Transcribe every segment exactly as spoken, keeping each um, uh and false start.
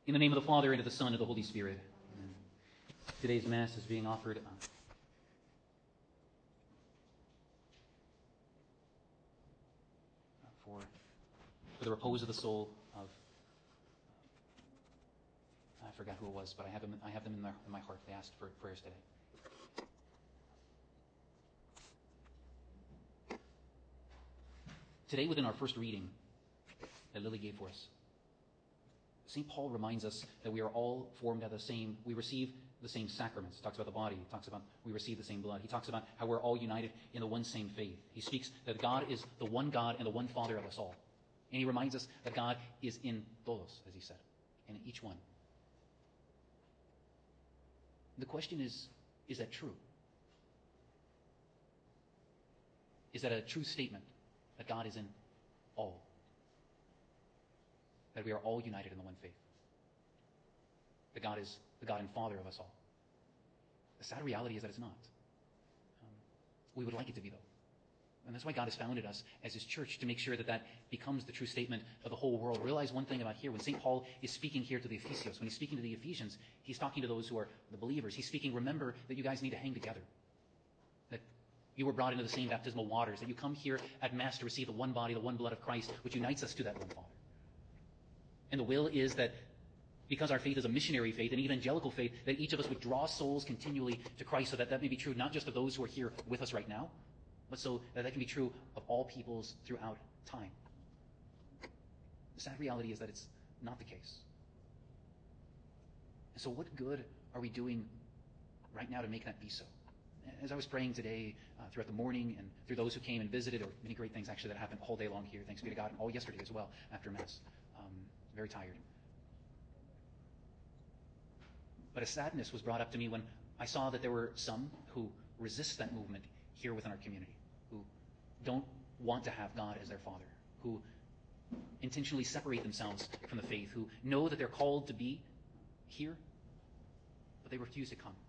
In the name of the Father, and of the Son, and of the Holy Spirit. Amen. Today's Mass is being offered uh, for, for the repose of the soul of, uh, I forgot who it was, but I have them, I have them in, their, in my heart. They asked for prayers today. Today, within our first reading that Lily gave for us, Saint Paul reminds us that we are all formed out of the same, we receive the same sacraments. He talks about the body. He talks about we receive the same blood. He talks about how we're all united in the one same faith. He speaks that God is the one God and the one Father of us all. And he reminds us that God is in todos, as he said, and in each one. The question is, is that true? Is that a true statement that God is in all? That we are all united in the one faith. That God is the God and Father of us all. The sad reality is that it's not. Um, we would like it to be, though. And that's why God has founded us as his church, to make sure that that becomes the true statement of the whole world. Realize one thing about here. When Saint Paul is speaking here to the Ephesians, when he's speaking to the Ephesians, he's talking to those who are the believers. He's speaking, remember that you guys need to hang together. That you were brought into the same baptismal waters. That you come here at Mass to receive the one body, the one blood of Christ, which unites us to that one Father. And the will is that because our faith is a missionary faith, an evangelical faith, that each of us would draw souls continually to Christ, so that that may be true not just of those who are here with us right now, but so that that can be true of all peoples throughout time. The sad reality is that it's not the case. And so what good are we doing right now to make that be so? As I was praying today, uh, throughout the morning, and through those who came and visited, or many great things actually that happened all day long here, thanks be to God, and all yesterday as well after Mass. Um, very tired. But a sadness was brought up to me when I saw that there were some who resist that movement here within our community, who don't want to have God as their Father, who intentionally separate themselves from the faith, who know that they're called to be here, but they refuse to come.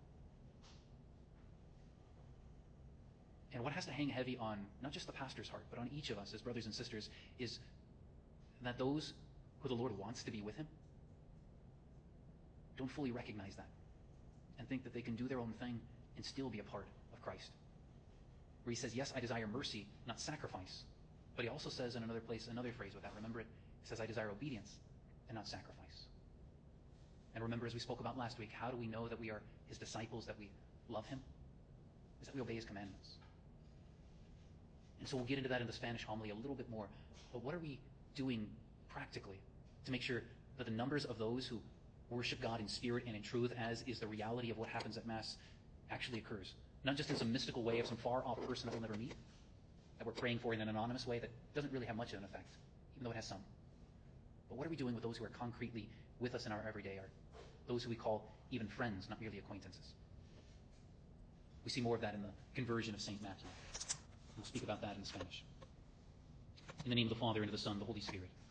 And what has to hang heavy on not just the pastor's heart, but on each of us as brothers and sisters, is that those who the Lord wants to be with him don't fully recognize that and think that they can do their own thing and still be a part of Christ. Where he says, yes, I desire mercy, not sacrifice. But he also says in another place, another phrase with that, remember it, he says, I desire obedience and not sacrifice. And remember, as we spoke about last week, how do we know that we are his disciples, that we love him? Is that we obey his commandments. And so we'll get into that in the Spanish homily a little bit more. But what are we doing practically to make sure that the numbers of those who worship God in spirit and in truth, as is the reality of what happens at Mass, actually occurs? Not just in some mystical way of some far-off person that we'll never meet, that we're praying for in an anonymous way that doesn't really have much of an effect, even though it has some. But what are we doing with those who are concretely with us in our everyday, are those who we call even friends, not merely acquaintances? We see more of that in the conversion of Saint Matthew. We'll speak about that in Spanish. In the name of the Father, and of the Son, and of the Holy Spirit.